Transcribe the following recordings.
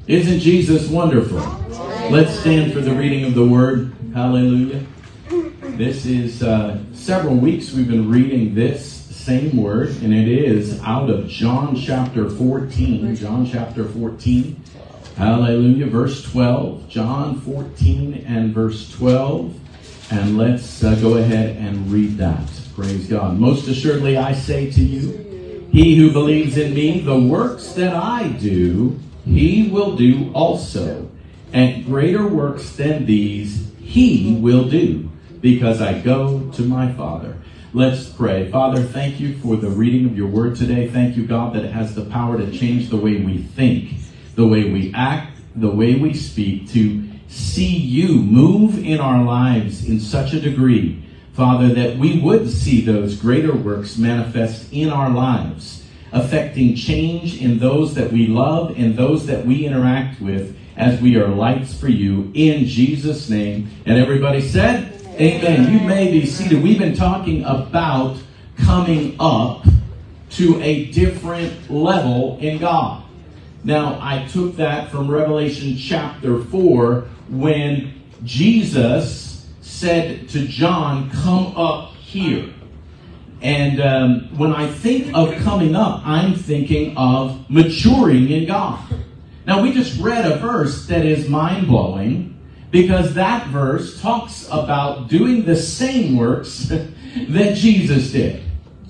Isn't Jesus wonderful? Let's stand for the reading of the Word. Hallelujah. This is several weeks we've been reading this same Word, and it is out of John chapter 14. John chapter 14. Hallelujah. Verse 12. John 14 and verse 12. And let's go ahead and read that. Praise God. Most assuredly I say to you, he who believes in me, the works that I do, he will do also. And greater works than these he will do, because I go to my Father. Let's pray. Father, thank you for the reading of your word today. Thank you, God, that it has the power to change the way we think, the way we act, the way we speak, to see you move in our lives in such a degree, Father, that we would see those greater works manifest in our lives, affecting change in those that we love and those that we interact with as we are lights for you, in Jesus' name. And everybody said, amen. You may be seated. We've been talking about coming up to a different level in God. Now, I took that from Revelation chapter 4, when Jesus said to John, come up here. And when I think of coming up, I'm thinking of maturing in God. Now, we just read a verse that is mind-blowing, because that verse talks about doing the same works that Jesus did.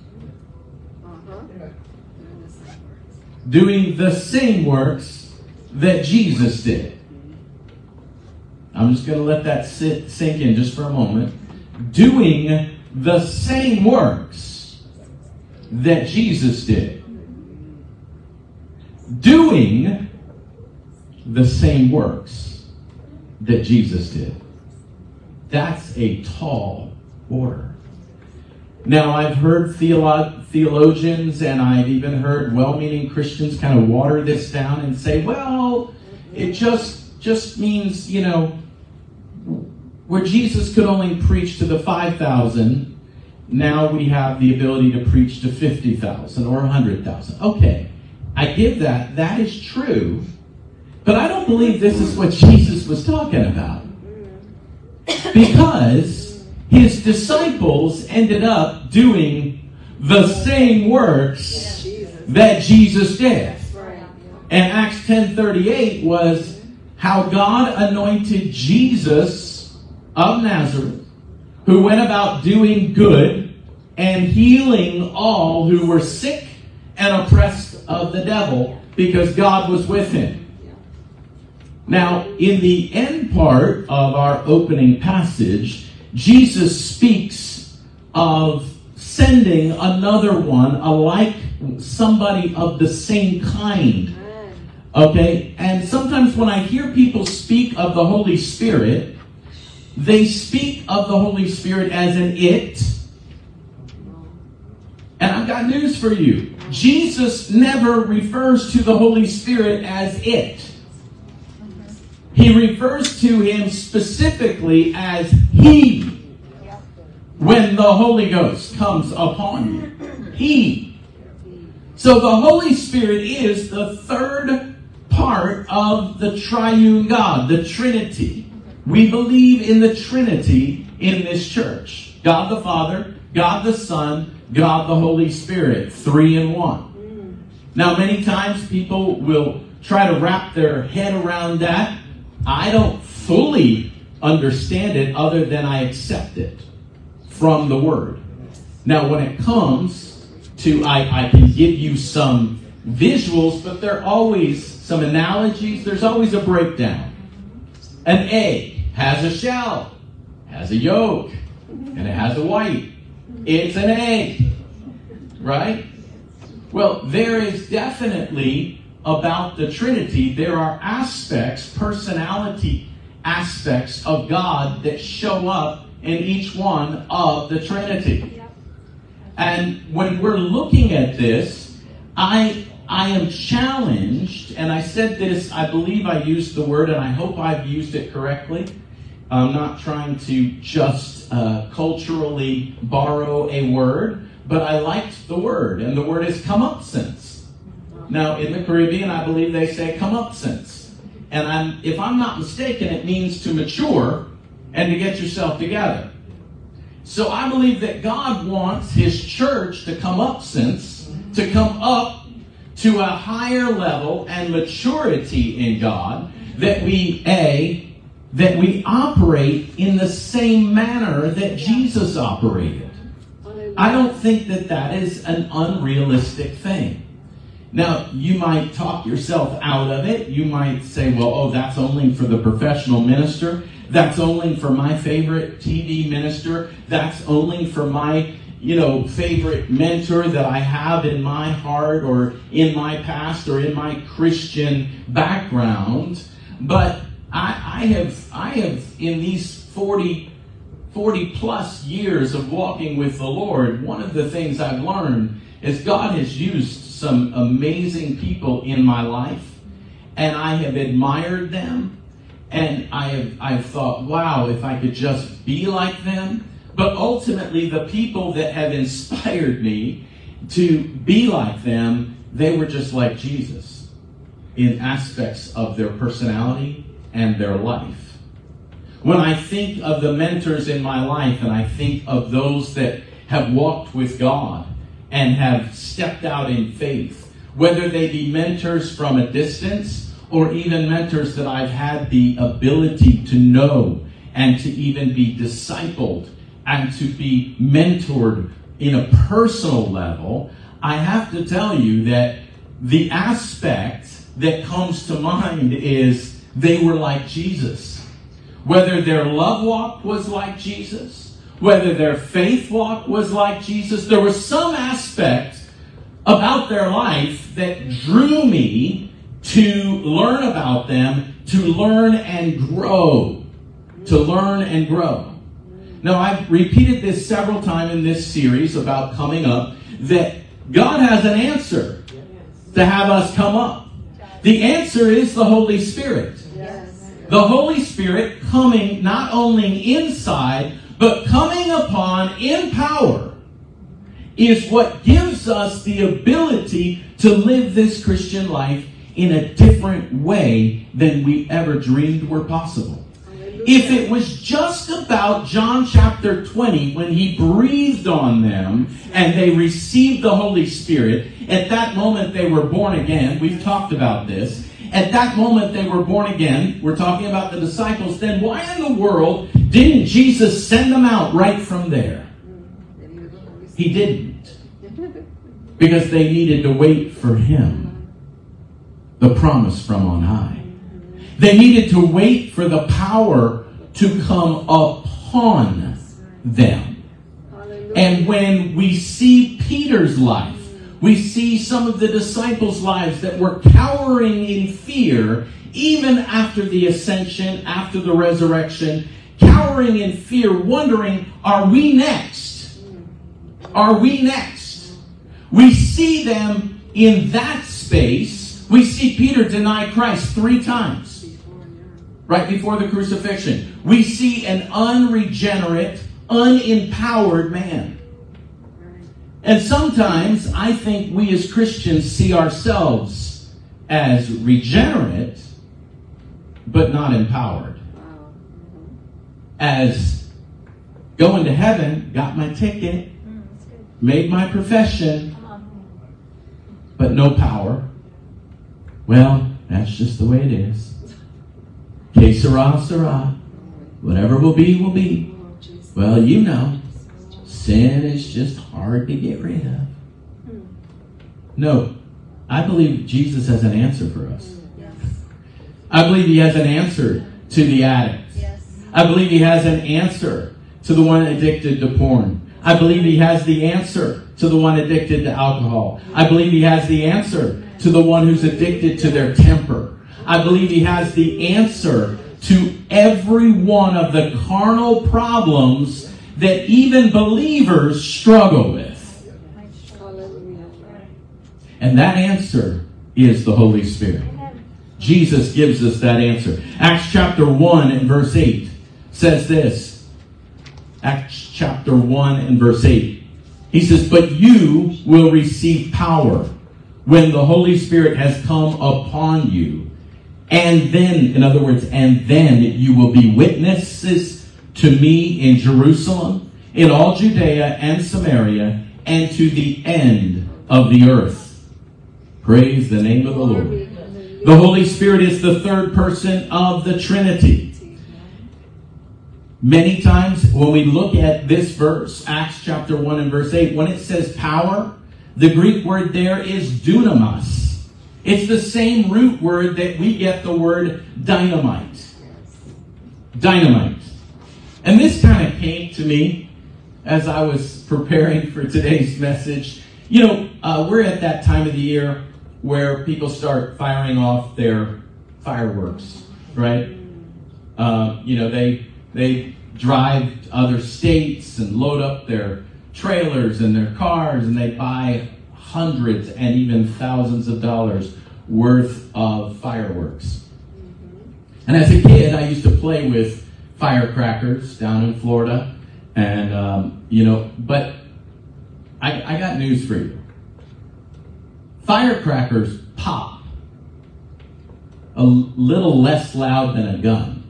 Doing the same works that Jesus did. I'm just going to let that sink in just for a moment. Doing the same works that Jesus did. Doing the same works that Jesus did. That's a tall order. Now, I've heard theologians, and I've even heard well-meaning Christians kind of water this down and say, well, it just means, you know, where Jesus could only preach to the 5,000, now we have the ability to preach to 50,000 or 100,000. Okay, I give that. That is true. But I don't believe this is what Jesus was talking about. Because his disciples ended up doing the same works that Jesus did. And Acts 10:38 was how God anointed Jesus of Nazareth, who went about doing good and healing all who were sick and oppressed of the devil, because God was with him. Now, in the end part of our opening passage, Jesus speaks of sending another one, somebody of the same kind. Okay? And sometimes when I hear people speak of the Holy Spirit, they speak of the Holy Spirit as an it. And I've got news for you. Jesus never refers to the Holy Spirit as it. He refers to him specifically as he, when the Holy Ghost comes upon you. He. So the Holy Spirit is the third part of the triune God, the Trinity. We believe in the Trinity in this church. God the Father, God the Son, God the Holy Spirit. 3 in 1. Now, many times people will try to wrap their head around that. I don't fully understand it other than I accept it from the Word. Now, when it comes to, I can give you some visuals, but there are always some analogies. There's always a breakdown. An egg has a shell, has a yolk, and it has a white. It's an egg, right? Well, there is definitely, about the Trinity, there are aspects, personality aspects of God that show up in each one of the Trinity. And when we're looking at this, I am challenged, and I said this, I believe I used the word, and I hope I've used it correctly. I'm not trying to just culturally borrow a word, but I liked the word, and the word is come up since. Now, in the Caribbean, I believe they say come up since. And if I'm not mistaken, it means to mature and to get yourself together. So I believe that God wants His church to come up to a higher level and maturity in God, that we operate in the same manner that Jesus operated. I don't think that is an unrealistic thing. Now, you might talk yourself out of it. You might say, well, that's only for the professional minister. That's only for my favorite TV minister. That's only for my, favorite mentor that I have in my heart or in my past or in my Christian background. But I have in these 40 plus years of walking with the Lord, one of the things I've learned is God has used some amazing people in my life, and I have admired them, and I've thought, wow, if I could just be like them. But ultimately, the people that have inspired me to be like them, they were just like Jesus in aspects of their personality and their life. When I think of the mentors in my life, and I think of those that have walked with God and have stepped out in faith, whether they be mentors from a distance or even mentors that I've had the ability to know and to even be discipled and to be mentored in a personal level, I have to tell you that the aspect that comes to mind is they were like Jesus. Whether their love walk was like Jesus, whether their faith walk was like Jesus, there was some aspect about their life that drew me to learn about them, to learn and grow. To learn and grow. Now, I've repeated this several times in this series about coming up, that God has an answer to have us come up. The answer is the Holy Spirit. The Holy Spirit coming not only inside, but coming upon in power is what gives us the ability to live this Christian life in a different way than we ever dreamed were possible. If it was just about John chapter 20, when He breathed on them and they received the Holy Spirit, at that moment they were born again. We've talked about this. At that moment they were born again. We're talking about the disciples. Then why in the world didn't Jesus send them out right from there? He didn't. Because they needed to wait for Him. The promise from on high. They needed to wait for the power to come upon them. And when we see Peter's life, we see some of the disciples' lives that were cowering in fear, even after the ascension, after the resurrection, cowering in fear, wondering, are we next? Are we next? We see them in that space. We see Peter deny Christ 3 times. Right before the crucifixion. We see an unregenerate, unempowered man. And sometimes I think we as Christians see ourselves as regenerate, but not empowered. As going to heaven, got my ticket, made my profession, but no power. Well, that's just the way it is. Que sera, sera. Whatever will be, will be. Well, sin is just hard to get rid of. No, I believe Jesus has an answer for us. I believe He has an answer to the addict. I believe He has an answer to the one addicted to porn. I believe He has the answer to the one addicted to alcohol. I believe He has the answer to the one who's addicted to their temper. I believe He has the answer to every one of the carnal problems that even believers struggle with. And that answer is the Holy Spirit. Jesus gives us that answer. Acts chapter 1 and verse 8 says this. Acts chapter 1 and verse 8. He says, but you will receive power when the Holy Spirit has come upon you. And then, in other words, and then you will be witnesses to me in Jerusalem, in all Judea and Samaria, and to the end of the earth. Praise the name of the Lord. The Holy Spirit is the third person of the Trinity. Many times when we look at this verse, Acts chapter 1 and verse 8, when it says power, the Greek word there is dunamis. It's the same root word that we get the word dynamite. Dynamite. And this kind of came to me as I was preparing for today's message. You know, we're at that time of the year where people start firing off their fireworks, right? You know, they drive to other states and load up their trailers and their cars, and they buy hundreds and even thousands of dollars worth of fireworks. And as a kid, I used to play with firecrackers down in Florida. And, you know, but I got news for you. Firecrackers pop a little less loud than a gun.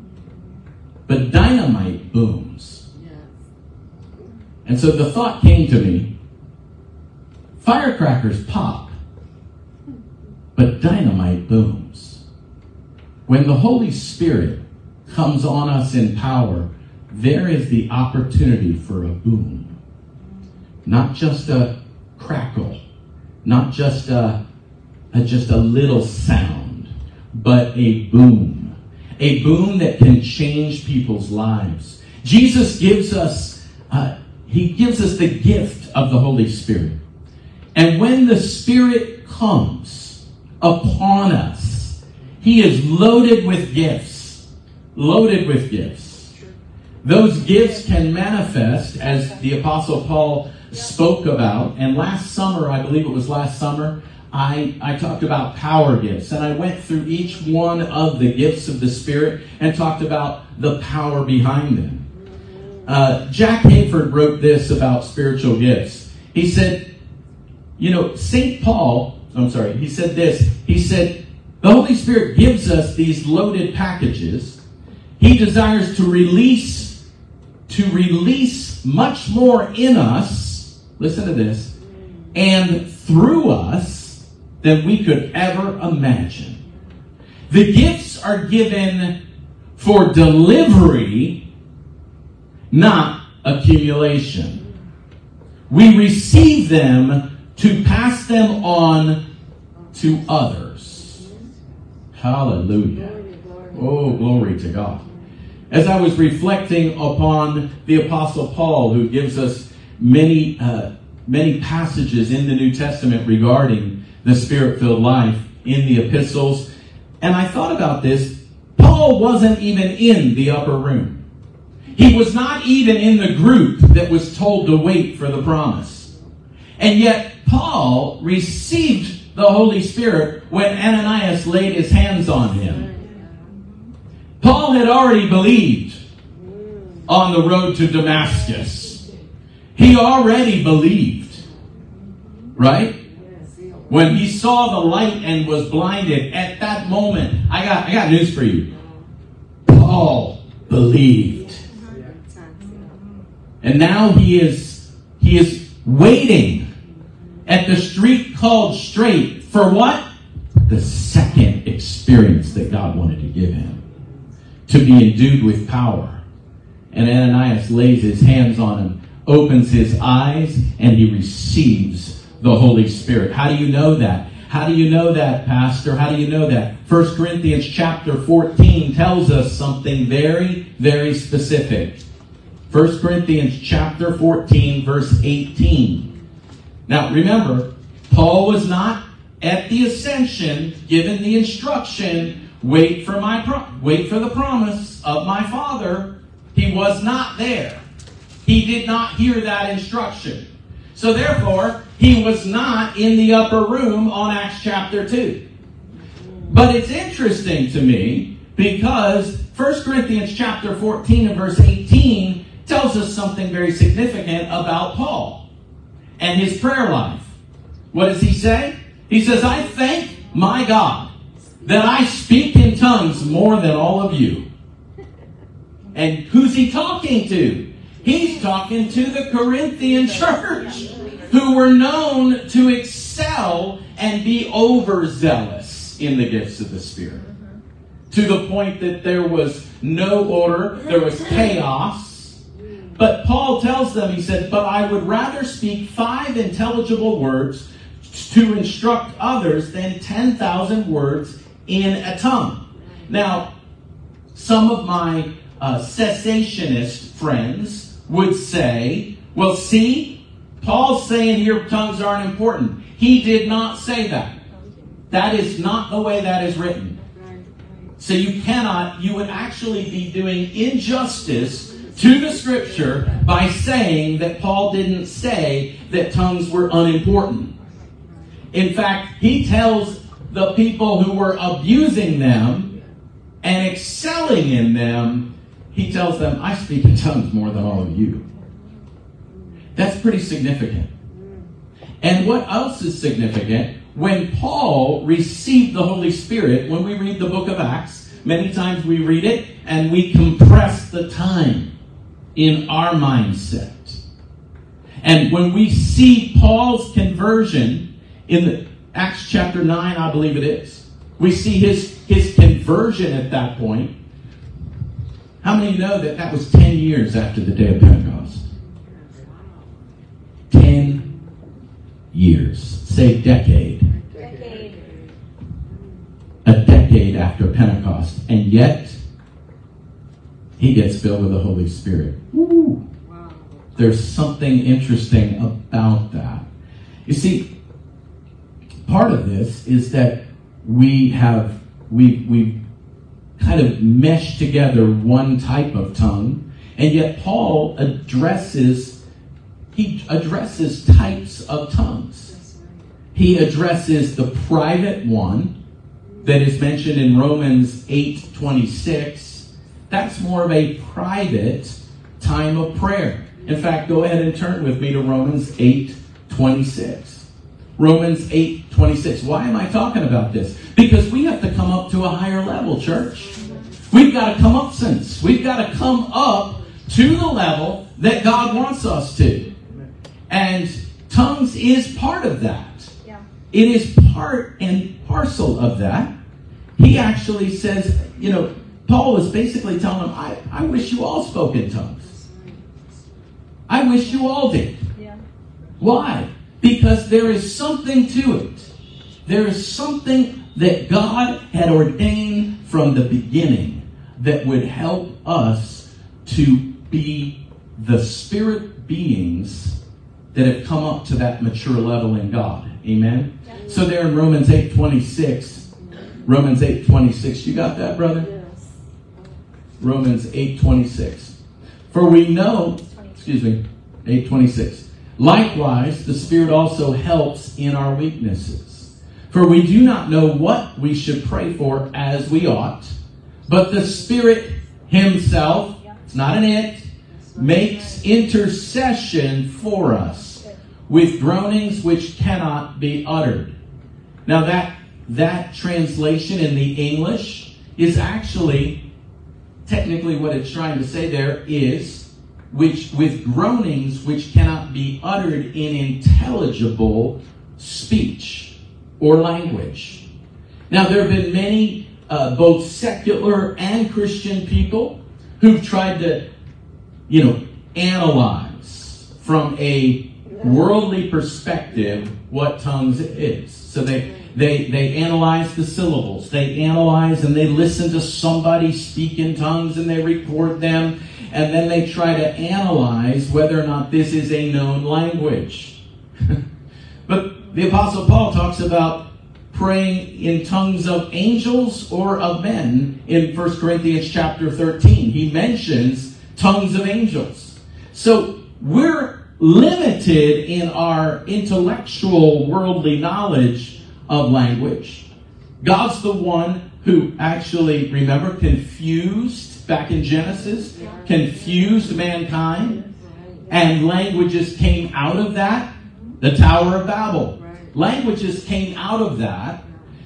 But dynamite booms. And so the thought came to me, firecrackers pop, but dynamite booms. When the Holy Spirit comes on us in power, there is the opportunity for a boom. Not just a crackle, not just a little sound, but a boom. A boom that can change people's lives. Jesus gives us, he gives us the gift of the Holy Spirit. And when the Spirit comes upon us, he is loaded with gifts. Loaded with gifts. Those gifts can manifest, as the Apostle Paul spoke about. And last summer, I believe it was last summer, I talked about power gifts. And I went through each one of the gifts of the Spirit and talked about the power behind them. Jack Hayford wrote this about spiritual gifts. He said, you know, he said this. He said, the Holy Spirit gives us these loaded packages. He desires to release much more in us, listen to this, and through us than we could ever imagine. The gifts are given for delivery, not accumulation. We receive them to pass them on to others. Hallelujah. Oh, glory to God. As I was reflecting upon the Apostle Paul, who gives us many passages in the New Testament regarding the Spirit-filled life in the epistles, and I thought about this. Paul wasn't even in the upper room. He was not even in the group that was told to wait for the promise. And yet, Paul received the Holy Spirit when Ananias laid his hands on him. Paul had already believed on the road to Damascus. He already believed, right? When he saw the light and was blinded, at that moment, I got news for you. Paul believed. And now he is waiting at the street called Straight for what? The second experience that God wanted to give him. To be endued with power. And Ananias lays his hands on him, opens his eyes, and he receives the Holy Spirit. How do you know that? How do you know that, Pastor? How do you know that? 1 Corinthians chapter 14 tells us something very, very specific. 1 Corinthians chapter 14, verse 18. Now, remember, Paul was not at the ascension given the instruction, wait for the promise of my Father. He was not there. He did not hear that instruction. So therefore, he was not in the upper room on Acts chapter 2. But it's interesting to me because 1 Corinthians chapter 14 and verse 18 tells us something very significant about Paul and his prayer life. What does he say? He says, I thank my God that I speak in tongues more than all of you. And who's he talking to? He's talking to the Corinthian church, who were known to excel and be overzealous in the gifts of the Spirit. To the point that there was no order, there was chaos. But Paul tells them, he said, but I would rather speak 5 intelligible words to instruct others than 10,000 words in a tongue. Now, some of my cessationist friends would say, well, see, Paul's saying here tongues aren't important. He did not say that. That is not the way that is written. So you would actually be doing injustice to the Scripture by saying that Paul didn't say that tongues were unimportant. In fact, he tells the people who were abusing them and excelling in them, he tells them, I speak in tongues more than all of you. That's pretty significant. And what else is significant? When Paul received the Holy Spirit, when we read the book of Acts, many times we read it and we compress the time in our mindset. And when we see Paul's conversion in the Acts chapter 9, I believe it is, we see his conversion at that point. How many know that that was 10 years after the day of Pentecost? 10 years. Say decade. A decade after Pentecost. And yet, he gets filled with the Holy Spirit. Woo. There's something interesting about that. You see, part of this is that we kind of mesh together one type of tongue, and yet Paul addresses types of tongues. He addresses the private one that is mentioned in Romans 8:26. That's more of a private time of prayer. In fact, go ahead and turn with me to Romans 8:26. Romans 8:26. Why am I talking about this? Because we have to come up to a higher level, church. We've got to come up since. We've got to come up to the level that God wants us to. And tongues is part of that. Yeah. It is part and parcel of that. He actually says, Paul was basically telling them, I wish you all spoke in tongues. I wish you all did. Yeah. Why? Because there is something to it. There is something that God had ordained from the beginning that would help us to be the spirit beings that have come up to that mature level in God. Amen? Yeah. So there in Romans 8:26, you got that, brother? Yes. Romans 8:26. For we know, 8:26. Likewise, the Spirit also helps in our weaknesses. For we do not know what we should pray for as we ought, but the Spirit Himself, it's not an it, makes intercession for us with groanings which cannot be uttered. Now that translation in the English is actually, technically what it's trying to say there is, which with groanings which cannot be uttered in intelligible speech or language. Now there have been many, both secular and Christian people who've tried to, analyze from a worldly perspective what tongues is. So they analyze the syllables. They analyze and they listen to somebody speak in tongues and they record them. And then they try to analyze whether or not this is a known language. But the Apostle Paul talks about praying in tongues of angels or of men in 1 Corinthians chapter 13. He mentions tongues of angels. So we're limited in our intellectual worldly knowledge of language. God's the one who actually, remember, confused, back in Genesis, confused mankind, and languages came out of that. The Tower of Babel. Languages came out of that.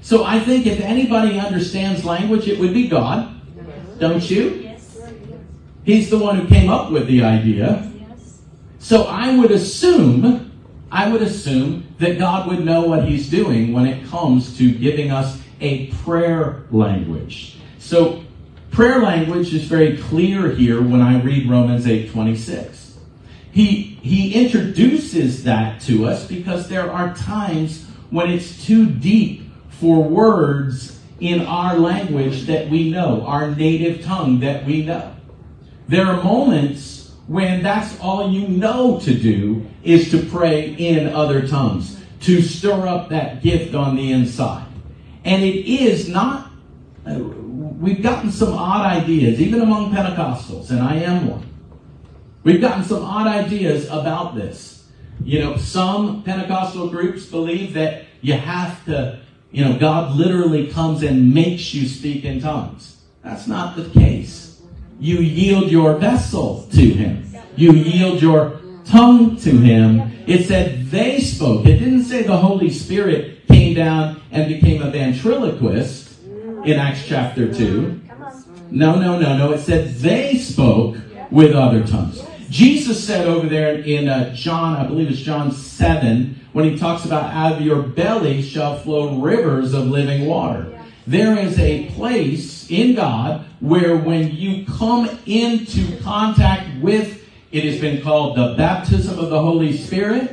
So I think if anybody understands language, it would be God. Don't you? He's the one who came up with the idea. So I would assume that God would know what he's doing when it comes to giving us a prayer language. So prayer language is very clear here when I read Romans 8:26. He introduces that to us because there are times when it's too deep for words in our language that we know, our native tongue that we know. There are moments when that's all you know to do is to pray in other tongues, to stir up that gift on the inside. And it is not, we've gotten some odd ideas, even among Pentecostals, and I am one. We've gotten some odd ideas about this. You know, some Pentecostal groups believe that you have to, God literally comes and makes you speak in tongues. That's not the case. You yield your vessel to him. You yield your tongue to him. It said they spoke. It didn't say the Holy Spirit came down and became a ventriloquist in Acts chapter 2. No. It said they spoke with other tongues. Jesus said over there in John, I believe it's John 7, when he talks about out of your belly shall flow rivers of living water. There is a place in God where when you come into contact with, it has been called the baptism of the Holy Spirit.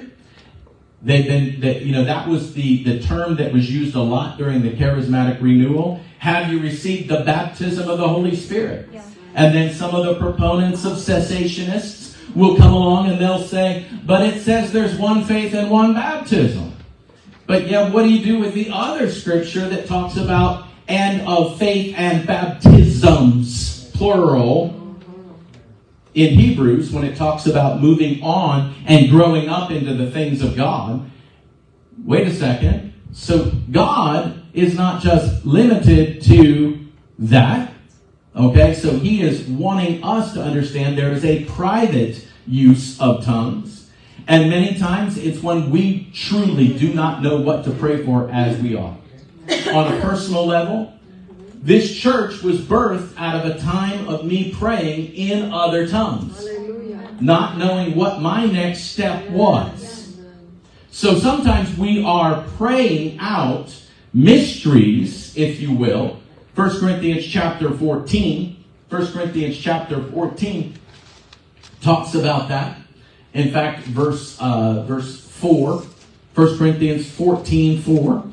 That was the term that was used a lot during the charismatic renewal. Have you received the baptism of the Holy Spirit? Yeah. And then some of the proponents of cessationists will come along and they'll say, but it says there's one faith and one baptism. But yeah, what do you do with the other scripture that talks about and of faith and baptisms, plural, in Hebrews, when it talks about moving on and growing up into the things of God? Wait a second. So God is not just limited to that. Okay, so he is wanting us to understand there is a private use of tongues. And many times it's when we truly do not know what to pray for as we are. On a personal level, this church was birthed out of a time of me praying in other tongues. Hallelujah. Not knowing what my next step was. So sometimes we are praying out mysteries, if you will. 1 Corinthians chapter 14. 1 Corinthians chapter 14 talks about that. In fact, verse 4. 1 Corinthians 14:4.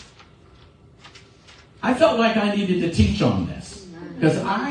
I felt like I needed to teach on this because I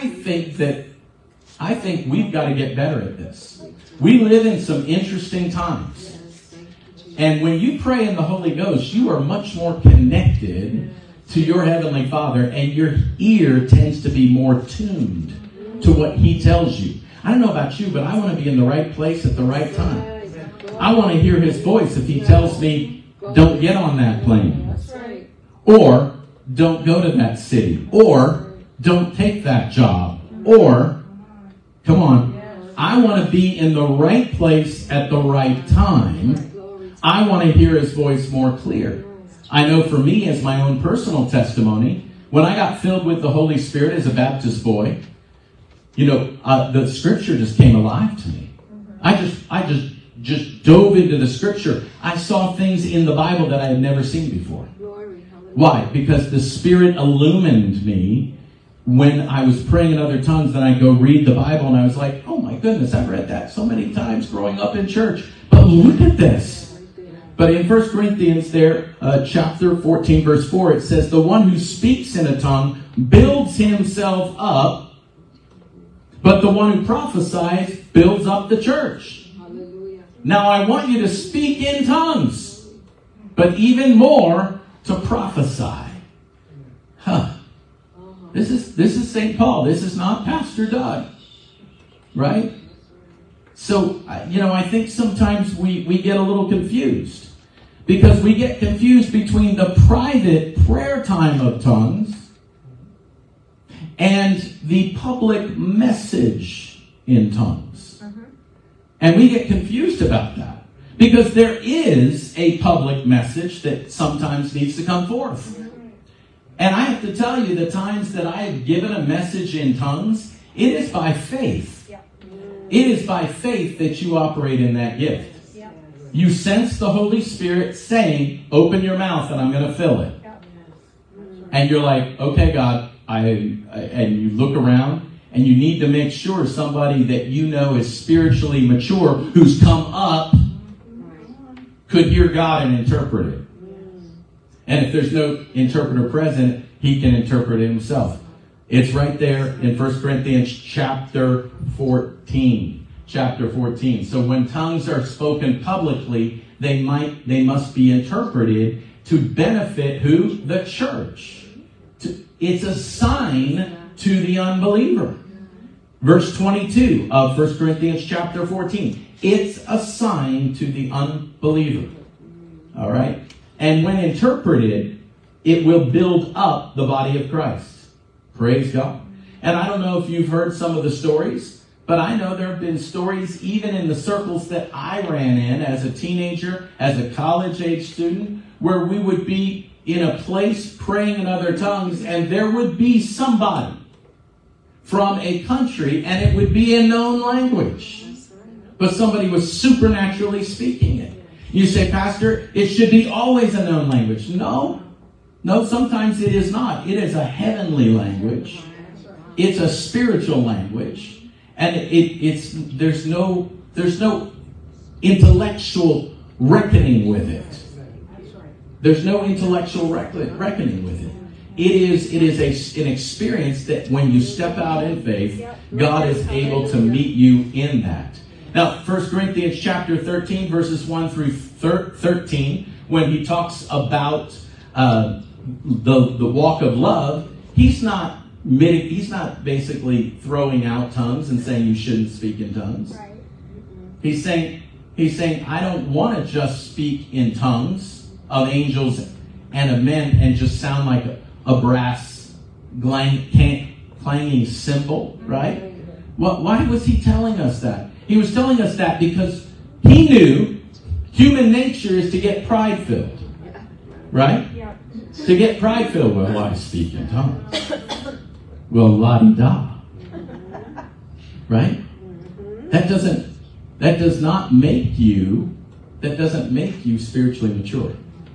think we've got to get better at this. We live in some interesting times. And when you pray in the Holy Ghost, you are much more connected to your Heavenly Father, and your ear tends to be more tuned to what he tells you. I don't know about you, but I want to be in the right place at the right time. I want to hear his voice if he tells me, don't get on that plane. Or don't go to that city. Or don't take that job. Or, come on, I want to be in the right place at the right time. I want to hear his voice more clear. I know for me, as my own personal testimony, when I got filled with the Holy Spirit as a Baptist boy, the scripture just came alive to me. I just dove into the scripture. I saw things in the Bible that I had never seen before. Why? Because the Spirit illumined me when I was praying in other tongues. Then I'd go read the Bible and I was like, oh my goodness, I've read that so many times growing up in church. But look at this. But in 1 Corinthians there, chapter 14, verse 4, it says, the one who speaks in a tongue builds himself up, but the one who prophesies builds up the church. Hallelujah. Now I want you to speak in tongues, but even more to prophesy. This is St. Paul. This is not Pastor Doug. Right? So, I think sometimes we get a little confused. Because we get confused between the private prayer time of tongues and the public message in tongues. And we get confused about that. Because there is a public message that sometimes needs to come forth. And I have to tell you, the times that I have given a message in tongues, it is by faith. It is by faith that you operate in that gift. You sense the Holy Spirit saying, open your mouth and I'm going to fill it. And you're like, okay, God, and you look around and you need to make sure somebody that you know is spiritually mature, who's come up, could hear God and interpret it. And if there's no interpreter present, he can interpret it himself. It's right there in 1 Corinthians chapter 14. Chapter 14. So when tongues are spoken publicly, they must be interpreted to benefit who? The church. It's a sign to the unbeliever. Verse 22 of 1 Corinthians chapter 14. It's a sign to the unbeliever. All right? And when interpreted, it will build up the body of Christ. Praise God. And I don't know if you've heard some of the stories, but I know there have been stories even in the circles that I ran in as a teenager, as a college-age student, where we would be in a place praying in other tongues, and there would be somebody from a country, and it would be a known language. But somebody was supernaturally speaking it. You say, Pastor, it should be always a known language. No, sometimes it is not. It is a heavenly language. It's a spiritual language. And there's no intellectual reckoning with it. There's no intellectual reckoning with it. It is an experience that when you step out in faith, God is able to meet you in that. Now, 1 Corinthians chapter 13, verses 1 through 13, when he talks about the walk of love, he's not basically throwing out tongues and saying you shouldn't speak in tongues. Right. He's saying I don't want to just speak in tongues of angels and of men and just sound like a brass clanging cymbal, right? Well, why was he telling us that? He was telling us that because he knew human nature is to get pride-filled, right? Yeah. To get pride-filled, well, I speak in tongues. Well, la-di-da. Right? That doesn't make you spiritually mature.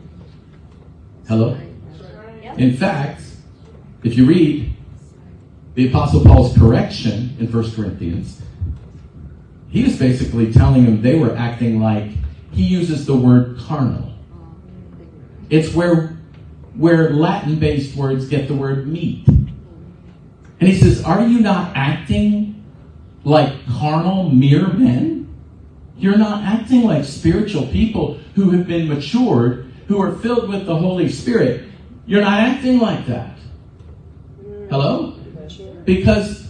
Hello? In fact, if you read the Apostle Paul's correction in 1 Corinthians, he was basically telling them they were acting like, he uses the word carnal. It's where Latin-based words get the word meat. And he says, are you not acting like carnal mere men? You're not acting like spiritual people who have been matured, who are filled with the Holy Spirit. You're not acting like that. Hello? Because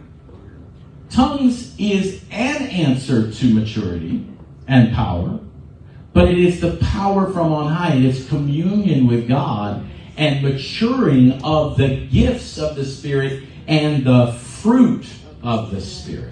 tongues is an answer to maturity and power, but it is the power from on high. It is communion with God and maturing of the gifts of the Spirit and the fruit of the Spirit,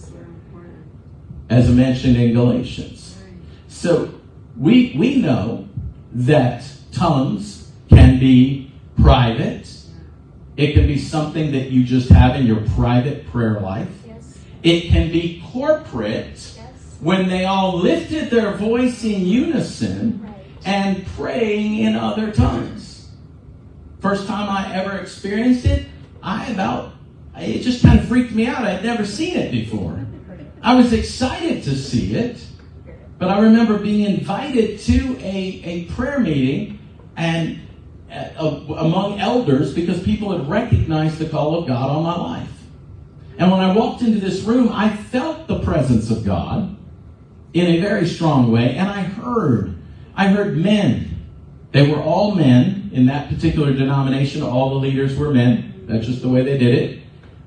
as mentioned in Galatians. So we know that tongues can be private. It can be something that you just have in your private prayer life. Yes. It can be corporate, yes, when they all lifted their voice in unison, right, and praying in other tongues. First time I ever experienced it, it just kind of freaked me out. I'd never seen it before. I was excited to see it, but I remember being invited to a prayer meeting and among elders because people had recognized the call of God on my life. And when I walked into this room, I felt the presence of God in a very strong way, and I heard men. They were all men in that particular denomination. All the leaders were men. That's just the way they did it.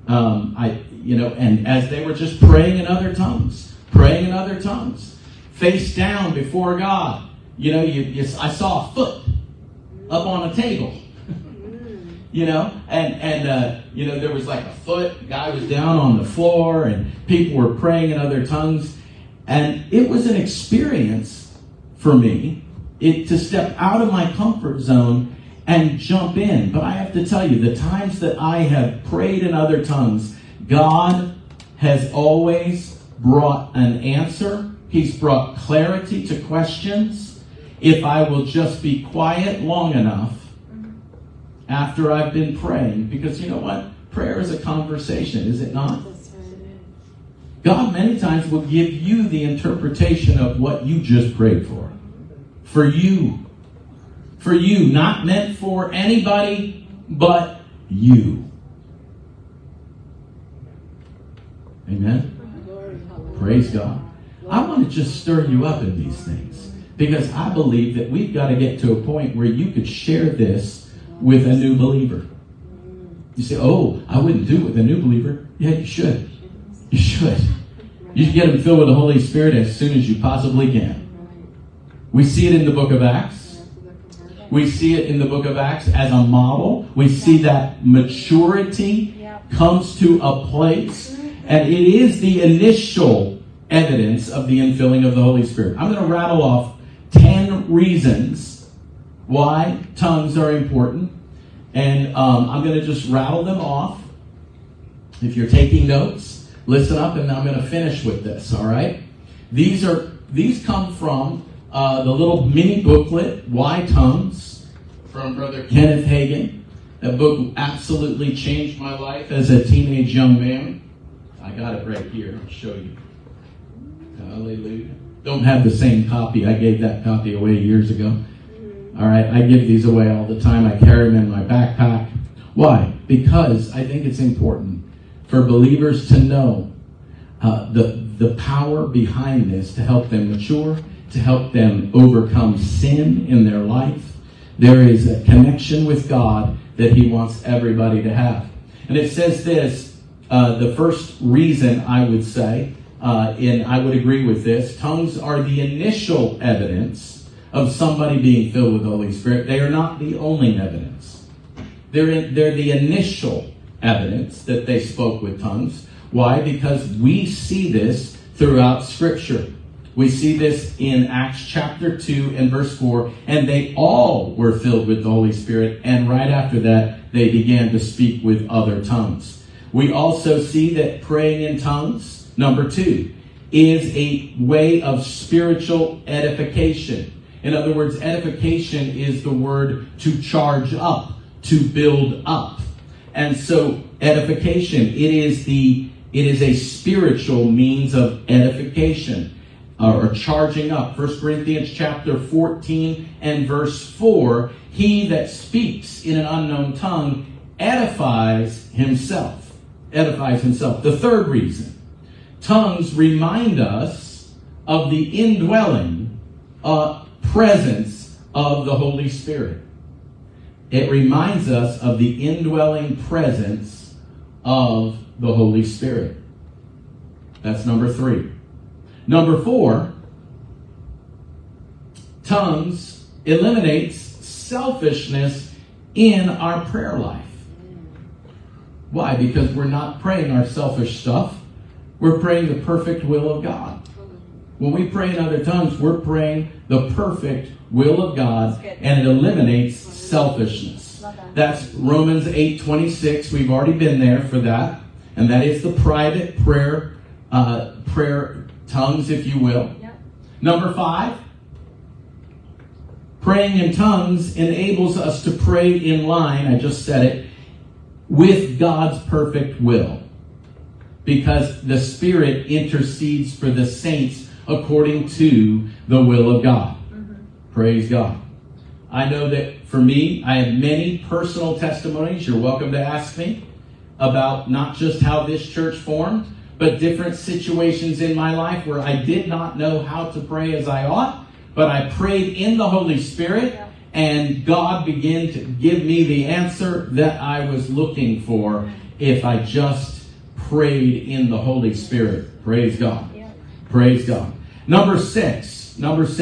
And as they were just praying in other tongues, face down before God. I saw a foot up on a table, and there was like a foot, the guy was down on the floor, and people were praying in other tongues. And it was an experience for me to step out of my comfort zone and jump in. But I have to tell you, the times that I have prayed in other tongues, God has always brought an answer. He's brought clarity to questions. If I will just be quiet long enough after I've been praying, because you know what? Prayer is a conversation, is it not? God many times will give you the interpretation of what you just prayed for. For you. For you. Not meant for anybody but you. Amen? Praise God. I want to just stir you up in these things, because I believe that we've got to get to a point where you could share this with a new believer. You say, oh, I wouldn't do it with a new believer. Yeah, you should. You should. You should get them filled with the Holy Spirit as soon as you possibly can. We see it in the book of Acts. We see it in the book of Acts as a model. We see that maturity comes to a place, and it is the initial evidence of the infilling of the Holy Spirit. I'm going to rattle off 10 reasons why tongues are important. And I'm going to just rattle them off. If you're taking notes, listen up, and I'm going to finish with this, all right? These come from the little mini booklet, Why Tongues, from Brother Kenneth Hagin. That book absolutely changed my life as a teenage young man. I got it right here. I'll show you. Hallelujah. Don't have the same copy. I gave that copy away years ago. All right, I give these away all the time. I carry them in my backpack. Why? Because I think it's important for believers to know the power behind this, to help them mature, to help them overcome sin in their life. There is a connection with God that He wants everybody to have. And it says this, the first reason I would say, and I would agree with this, tongues are the initial evidence of somebody being filled with the Holy Spirit. They are not the only evidence. They're the initial evidence that they spoke with tongues. Why? Because we see this throughout Scripture. We see this in Acts chapter 2 and verse 4, and they all were filled with the Holy Spirit, and right after that, they began to speak with other tongues. We also see that praying in tongues, number 2, is a way of spiritual edification. In other words, edification is the word to charge up, to build up. And so edification, it is a spiritual means of edification or charging up. 1 Corinthians chapter 14 and verse 4, he that speaks in an unknown tongue edifies himself. Edifies himself. The third reason, tongues remind us of the indwelling presence of the Holy Spirit. It reminds us of the indwelling presence of the Holy Spirit. That's number 3. Number 4, tongues eliminates selfishness in our prayer life. Why? Because we're not praying our selfish stuff. We're praying the perfect will of God. When we pray in other tongues, we're praying the perfect will of God, and it eliminates selfishness. That's Romans 8:26. We've already been there for that. And that is the private prayer tongues, if you will. Number 5, praying in tongues enables us to pray in line, I just said it, with God's perfect will. Because the Spirit intercedes for the saints according to the will of God. Praise God. I know that for me, I have many personal testimonies. You're welcome to ask me about not just how this church formed, but different situations in my life where I did not know how to pray as I ought, but I prayed in the Holy Spirit, and God began to give me the answer that I was looking for if I just prayed in the Holy Spirit. Praise God. Praise God. Number six,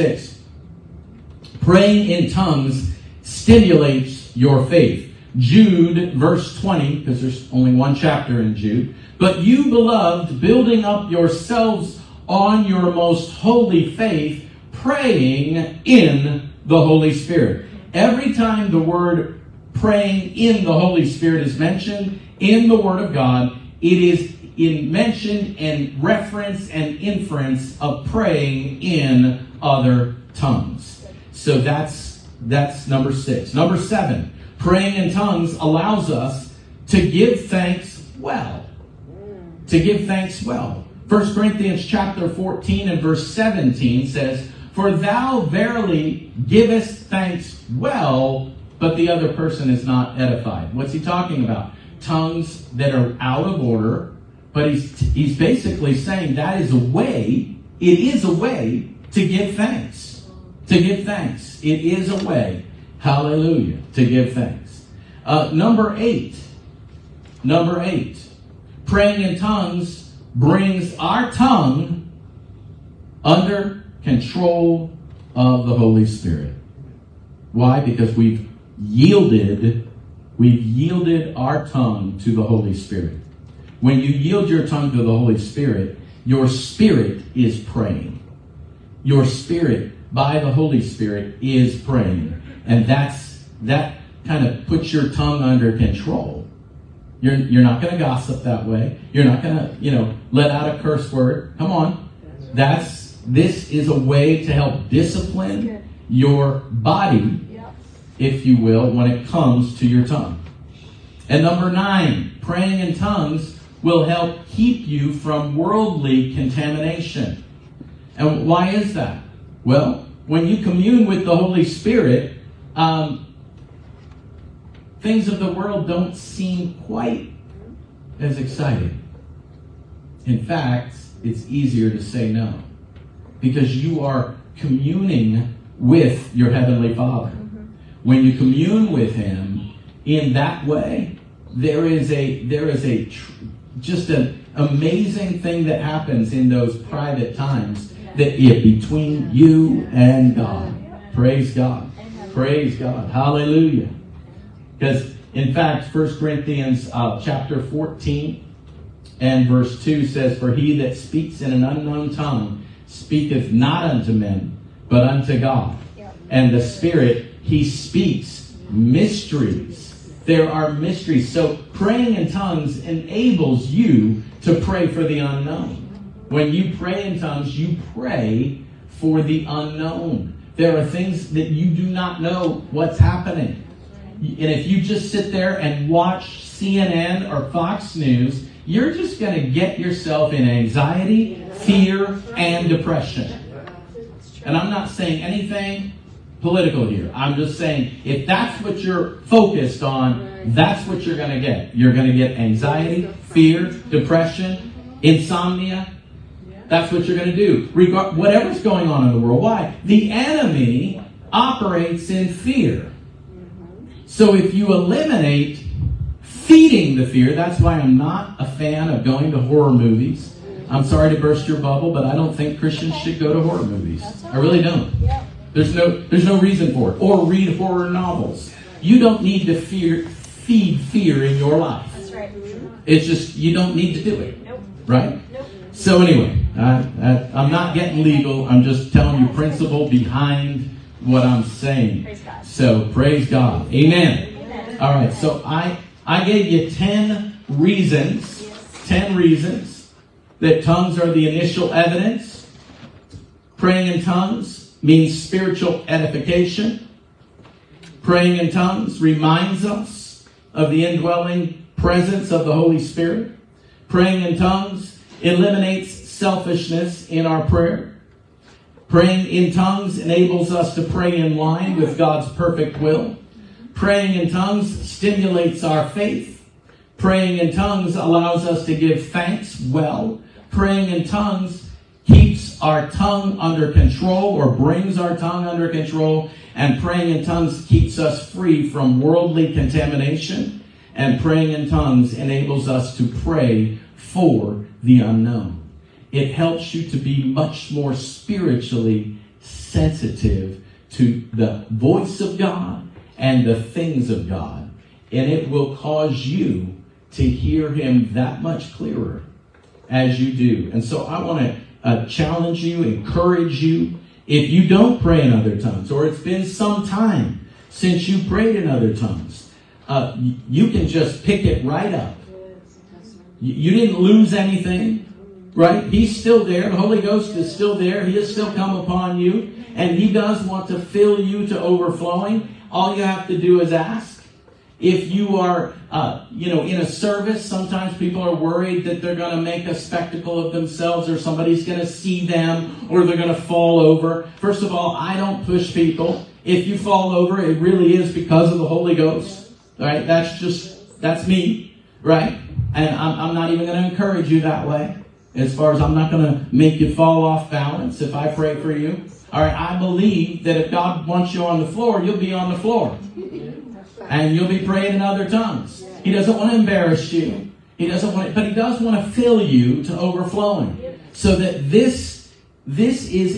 praying in tongues stimulates your faith. Jude, verse 20, because there's only one chapter in Jude. But you, beloved, building up yourselves on your most holy faith, praying in the Holy Spirit. Every time the word praying in the Holy Spirit is mentioned in the Word of God, it is in mention and reference and inference of praying in other tongues. So that's number 6. Number 7, praying in tongues allows us to give thanks well. To give thanks well. 1 Corinthians chapter 14 and verse 17 says, "For thou verily givest thanks well, but the other person is not edified." What's he talking about? Tongues that are out of order, but he's basically saying that is a way, it is a way to give thanks. To give thanks. It is a way, hallelujah, to give thanks. Number 8, praying in tongues brings our tongue under control of the Holy Spirit. Why? Because we've yielded our tongue to the Holy Spirit. When you yield your tongue to the Holy Spirit, your spirit is praying. Your spirit, by the Holy Spirit, is praying. And that kind of puts your tongue under control. You're not going to gossip that way. You're not going to, let out a curse word. Come on. This is a way to help discipline your body, if you will, when it comes to your tongue. And number 9, praying in tongues will help keep you from worldly contamination. And why is that? Well, when you commune with the Holy Spirit, things of the world don't seem quite as exciting. In fact, it's easier to say no, because you are communing with your Heavenly Father. When you commune with Him in that way, there is just an amazing thing that happens in those private times that between you and God. Praise God. Praise God. Hallelujah. Because, in fact, 1 Corinthians chapter 14 and verse 2 says, "For he that speaks in an unknown tongue speaketh not unto men, but unto God. And the Spirit, He speaks mysteries." There are mysteries. So praying in tongues enables you to pray for the unknown. When you pray in tongues, you pray for the unknown. There are things that you do not know what's happening. And if you just sit there and watch CNN or Fox News, you're just going to get yourself in anxiety, fear, and depression. And I'm not saying anything political here. I'm just saying, if that's what you're focused on, that's what you're going to get. You're going to get anxiety, fear, depression, insomnia. That's what you're going to do. Whatever's going on in the world. Why? The enemy operates in fear. So if you eliminate feeding the fear, that's why I'm not a fan of going to horror movies. I'm sorry to burst your bubble, but I don't think Christians should go to horror movies. I really don't. There's no reason for it. Or read horror novels. You don't need to feed fear in your life. That's right. It's just, you don't need to do it. Nope. Right? Nope. So anyway, I'm not getting legal. I'm just telling you principle behind what I'm saying. Praise God. So praise God. Amen. All right. So I gave you 10 reasons that tongues are the initial evidence. Praying in tongues means spiritual edification. Praying in tongues reminds us of the indwelling presence of the Holy Spirit. Praying in tongues eliminates selfishness in our prayer. Praying in tongues enables us to pray in line with God's perfect will. Praying in tongues stimulates our faith. Praying in tongues allows us to give thanks well. Praying in tongues keeps our tongue under control, or brings our tongue under control. And praying in tongues keeps us free from worldly contamination. And praying in tongues enables us to pray for the unknown. It helps you to be much more spiritually sensitive to the voice of God and the things of God. And it will cause you to hear Him that much clearer as you do. And so I want to challenge you, encourage you. If you don't pray in other tongues, or it's been some time since you prayed in other tongues, you can just pick it right up. You didn't lose anything, right? He's still there. The Holy Ghost is still there. He has still come upon you. And He does want to fill you to overflowing. All you have to do is ask. If you are, in a service, sometimes people are worried that they're going to make a spectacle of themselves or somebody's going to see them or they're going to fall over. First of all, I don't push people. If you fall over, it really is because of the Holy Ghost. Right? That's me. Right? And I'm not even going to encourage you that way. As far as I'm not going to make you fall off balance if I pray for you. All right, I believe that if God wants you on the floor, you'll be on the floor. And you'll be praying in other tongues. He doesn't want to embarrass you. He doesn't want, but He does want to fill you to overflowing. So that this is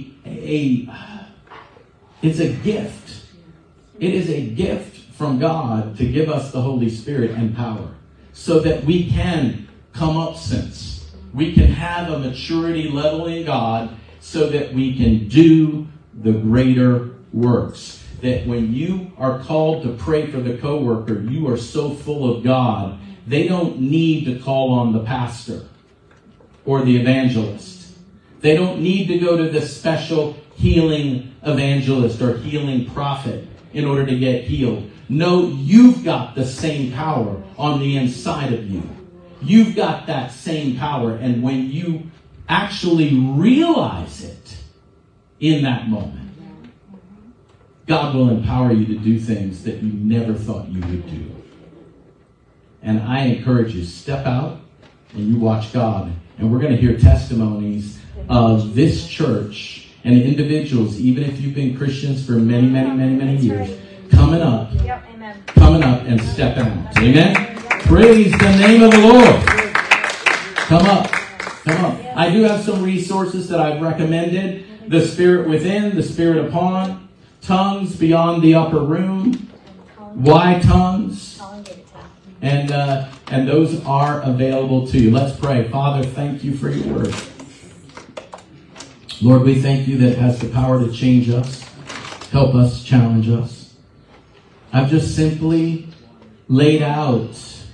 it's a gift. It is a gift from God to give us the Holy Spirit and power. So that we can come up since. We can have a maturity level in God so that we can do the greater works. That when you are called to pray for the coworker, you are so full of God, they don't need to call on the pastor or the evangelist. They don't need to go to the special healing evangelist or healing prophet in order to get healed. No, you've got the same power on the inside of you. You've got that same power. And when you actually realize it in that moment, God will empower you to do things that you never thought you would do. And I encourage you, step out and you watch God. And we're going to hear testimonies of this church and individuals, even if you've been Christians for many, many, many, many years, coming up and stepping out. Amen? Praise the name of the Lord. Come up. I do have some resources that I've recommended. The Spirit Within, The Spirit Upon, Tongues Beyond the Upper Room, Why Tongues, and those are available to you. Let's pray. Father, thank you for your word. Lord, we thank you that it has the power to change us, help us, challenge us. I've just simply laid out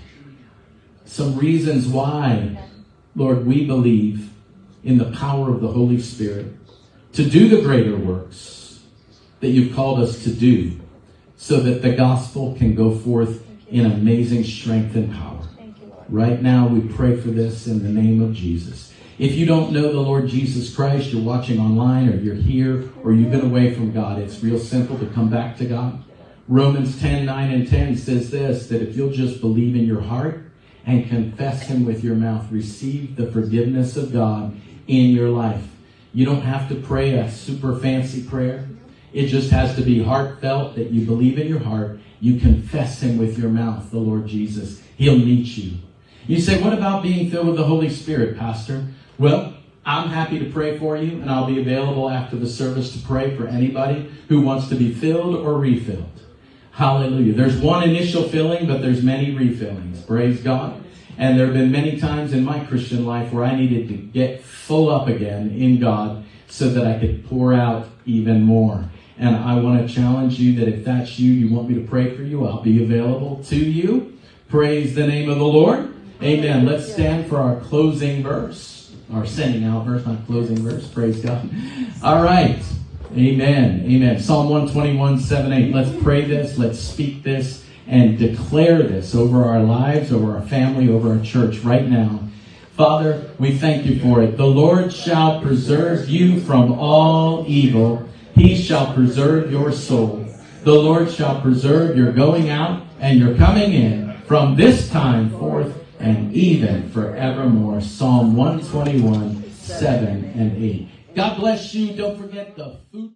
some reasons why, Lord, we believe in the power of the Holy Spirit to do the greater works that you've called us to do so that the gospel can go forth in amazing strength and power. Right now, we pray for this in the name of Jesus. If you don't know the Lord Jesus Christ, you're watching online or you're here or you've been away from God, it's real simple to come back to God. Romans 10:9 and 10 says this, that if you'll just believe in your heart and confess Him with your mouth, receive the forgiveness of God in your life. You don't have to pray a super fancy prayer. It just has to be heartfelt, that you believe in your heart. You confess Him with your mouth, the Lord Jesus. He'll meet you. You say, what about being filled with the Holy Spirit, Pastor? Well, I'm happy to pray for you, and I'll be available after the service to pray for anybody who wants to be filled or refilled. Hallelujah. There's one initial filling, but there's many refillings. Praise God. And there have been many times in my Christian life where I needed to get full up again in God so that I could pour out even more. And I want to challenge you that if that's you, you want me to pray for you, I'll be available to you. Praise the name of the Lord. Amen. Let's stand for our closing verse. Our sending out verse, not closing verse. Praise God. All right. Amen. Amen. Psalm 121, 7, 8. Let's pray this. Let's speak this and declare this over our lives, over our family, over our church right now. Father, we thank you for it. The Lord shall preserve you from all evil. He shall preserve your soul. The Lord shall preserve your going out and your coming in from this time forth and even forevermore. Psalm 121, 7 and 8. God bless you. Don't forget the food.